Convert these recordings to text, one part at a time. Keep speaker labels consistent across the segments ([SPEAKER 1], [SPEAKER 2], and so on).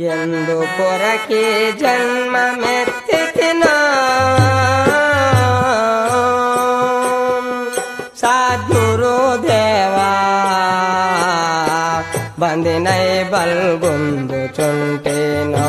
[SPEAKER 1] ఎందుకొరకే జన్మమెత్తితినా సద్గురుదేవా బందినై బల్గొందుచుంటేనా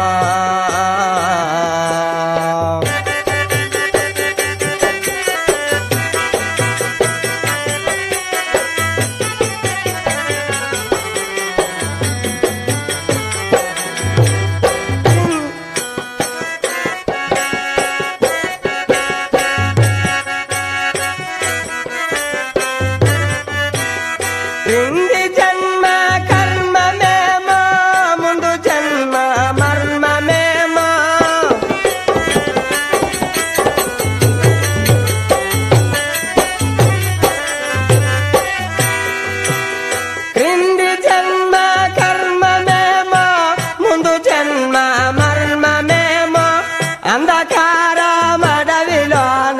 [SPEAKER 1] క్రింది జన్మ కర్మమేమో ముందు జన్మ మర్మమేమో క్రింది జన్మ కర్మమేమో ముందు జన్మ మర్మమేమో అంధకారమడవిలోన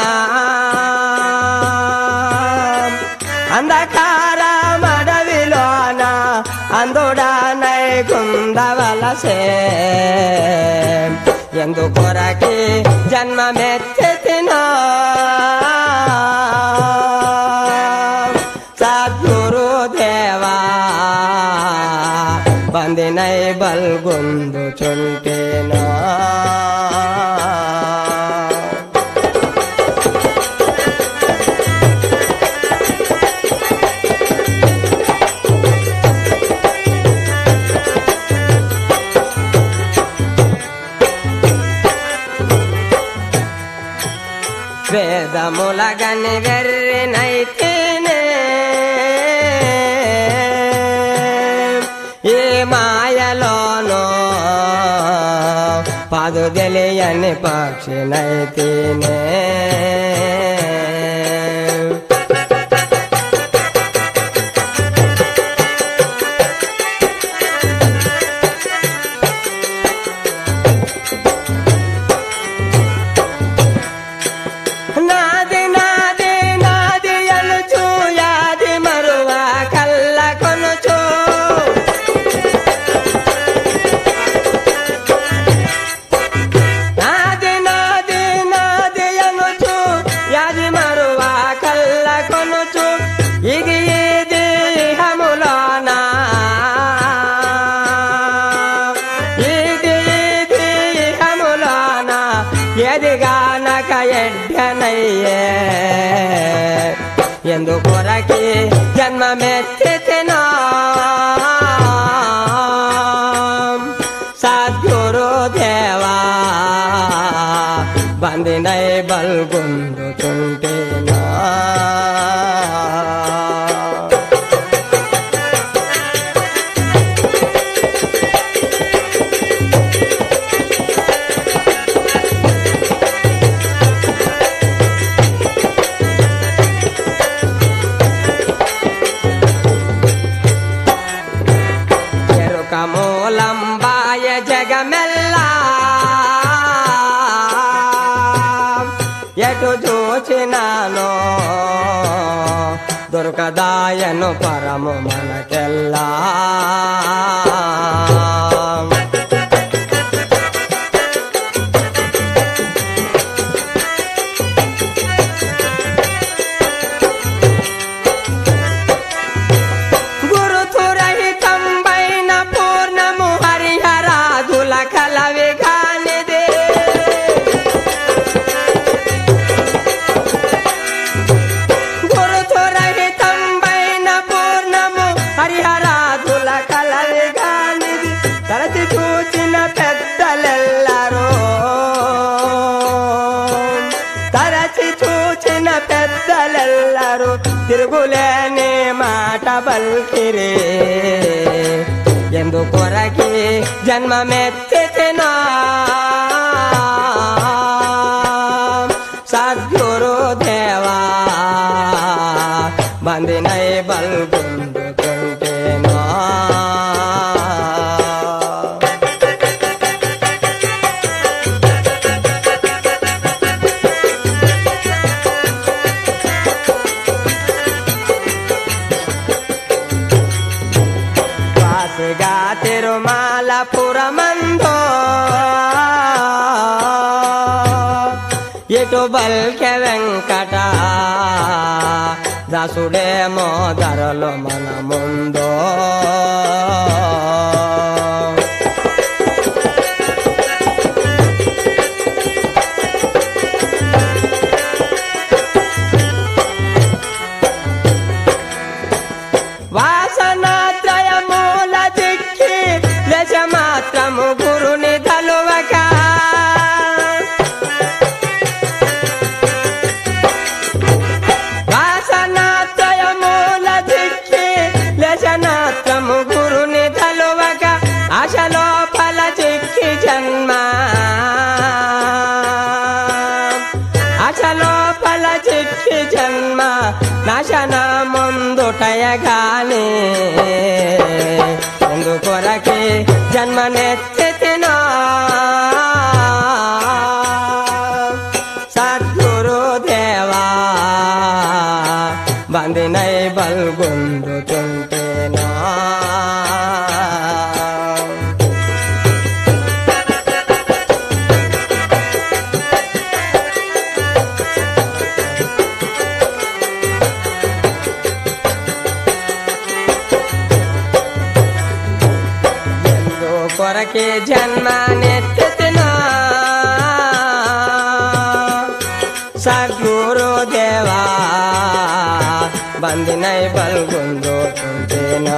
[SPEAKER 1] అంధకారమడవిలోన అందుడానై కుందవలసే ఎందుకొరకే జన్మమెత్తితినా సద్గురుదేవా బందినై బల్గొందుచుంటేనా వేదములగని వెర్రినైతేనే ఏ మాయలోనో పదు తెలియని పక్షినైతేనే నాది నాది నాది అనుచు యాది మరువ కల్ల కొనుచు నాది నాది నాది అనుచు యాది మరువ కల్ల కొనుచు ఇది ఇది హములోనా ఇది ఇది హములోనా ఎదిగానక ఎడ్డనయ్యే ఎందుకొరకే జన్మమెత్తితినా సద్గురుదేవా బందినై బల్గొందుచుంటేనా మూలంబాయ జగమెల్లా ఎటు చూచినానో దొరకదాయను పరము మనకెల్లా తరచి చూచిన పెద్దలెల్లరూ తరచి చూచిన పెద్దలెల్లరూ తిరుగులేని మాట పల్కిరే ఎందుకొరకే జన్మమెత్తితినా సద్గురుదేవా బందినై బల్గొందుచుంటేనా తిరుమల పురమందో ఇటు బల్కె వెంకట దాసుడేమో ధరలు మన ముందో వాసనాత్రయమూల దిక్కి దశ మాత్రము గురుని తలువక వాసనాత్రయమూల దిక్కి దశనాత్రము గురుని తలువక ఆశలోపల చిక్కి జన్మ ఆశలోపల చిక్కి జన్మ నాశన ముందుటయగానే ఎందుకొరకే జన్మనెత్తినా సద్గురుదేవా బందినై బల్గొందుతుంటేనా కొరకే జన్మనెత్తినా సద్గురుదేవా బందినై బల్గొందుతుంటేనా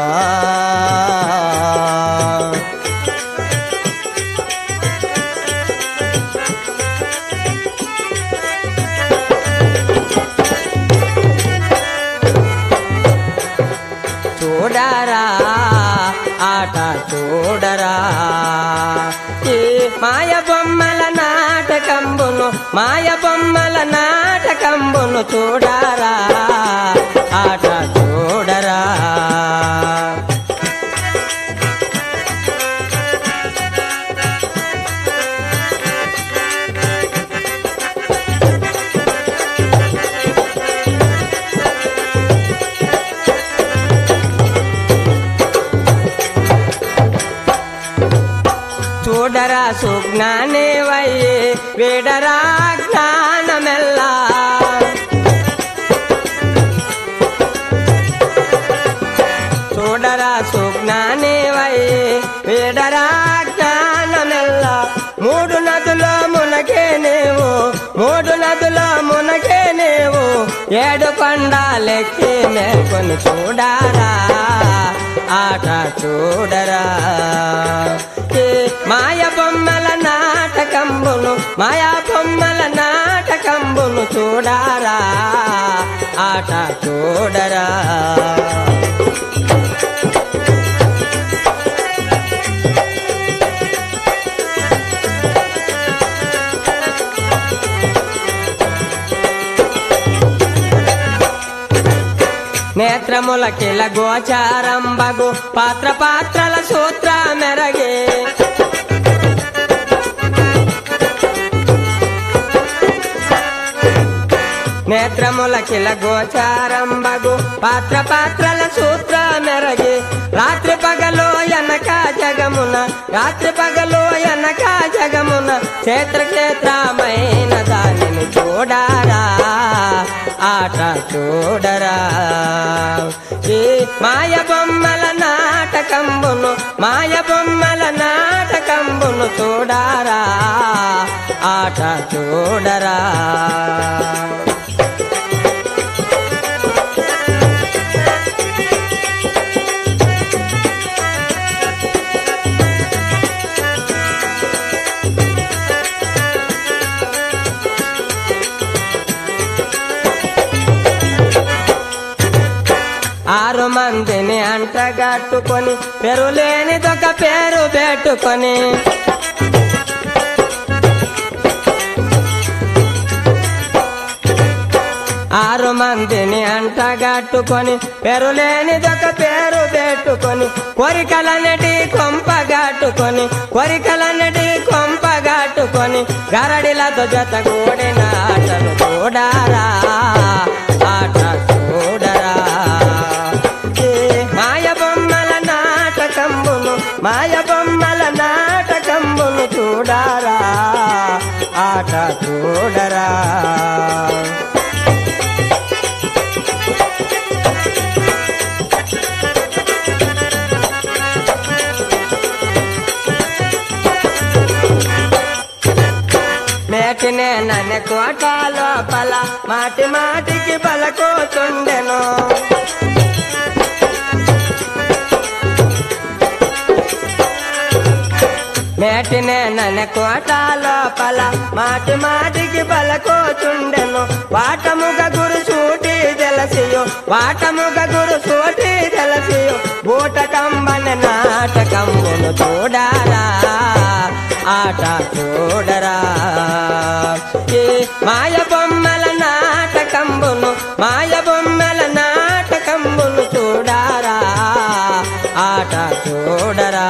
[SPEAKER 1] చూడరా ఆట చూడరా ఈ మాయ బొమ్మల నాటకంబును మాయ బొమ్మల నాటకంబును చూడరా ఆట చూడరా చూడరా సుజ్ఞానే వయ్యే వేడరా జ్ఞానమెల్లా చూడరా సుజ్ఞానే వయ్యే వేడరా జ్ఞానమెల్లా మూడు నదులో మునకేనేవు మూడు నదులో మునకేనేవు ఏడు కొండలెక్కి మేల్కొని చూడరా ఆట చూడరా మాయ బొమ్మల నాటకంబును మాయా బొమ్మల నాటకంబును చూడరా ఆట చూడరా నేత్రముల కిల గోచారంబగు పాత్ర పాత్రల సూత్ర మెరగే నేత్రముల కిల గోచారంబగు పాత్ర పాత్రల సూత్ర మెరగే రాత్రి పగలో ఎనక జగమున రాత్రి పగలో ఎనక జగమున క్షేత్ర క్షేత్రమైన దానిని చూడరా ఆట చూడరా ఈ మాయ బొమ్మల నాటకంబును మాయ బొమ్మల నాటకంబును చూడరా ఆట చూడరా ఆరు మందిని అంటగట్టుకొని పెరులేనిదొక పేరు పెట్టుకొని ఆరు మందిని అంటగట్టుకొని పెరులేనిదొక పేరు పెట్టుకొని కోరికలన్నిటి కొంపగట్టుకొని కోరికలన్నిటి కొంపగట్టుకొని గరడిలతో జతగూడిన ఆటను చూడరా ఆట చూడరా మాయ బొమ్మల నాటకంబును మాయ బొమ్మల ఆట చూడరా. మేటినే నన్ను కోట లోపల మాటి మాటికి పలకోచుండెను. మేటినే నన్ను కోట లోపల మాటి మాటికి పలకోచుండెను. వాటముగ గురు సూటి తెలసియు వాటముగ గురు సూటి తెలసియు బూటకంబన నాటకంబును చూడారా ఆట చూడరా. ఈ మాయ బొమ్మల నాటకంబును మాయ బొమ్మల నాటకంబును చూడారా ఆట చూడరా.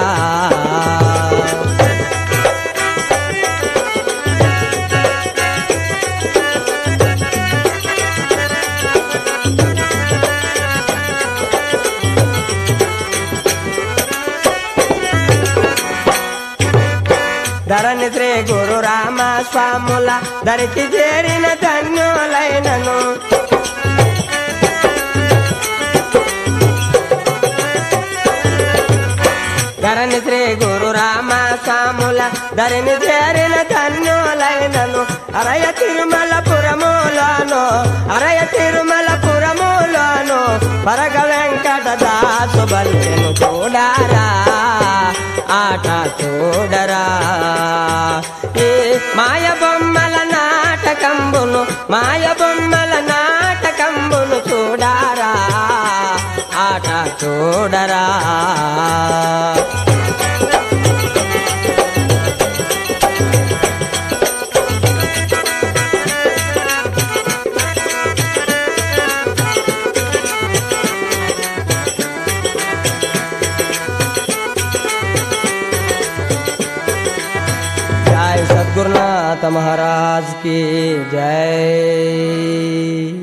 [SPEAKER 1] ధరణి శ్రీ గురు రామ స్వాముల దరికి చేరిన ధన్యులైనను. ధరణి శ్రీ గురు రామ స్వాముల ధరిని చేరిన ధన్యులైనను. అరయ తిరుమలపురములోను అరయ తిరుమలపురములోను పరగ వెంకట దాసు బలిను చూడారా ఆట చూడరా. ఈ మాయ బొమ్మల నాటకంబును మాయ బొమ్మల నాటకంబును చూడారా ఆట చూడరా. जय सद्गुरुनाथ महाराज की जय।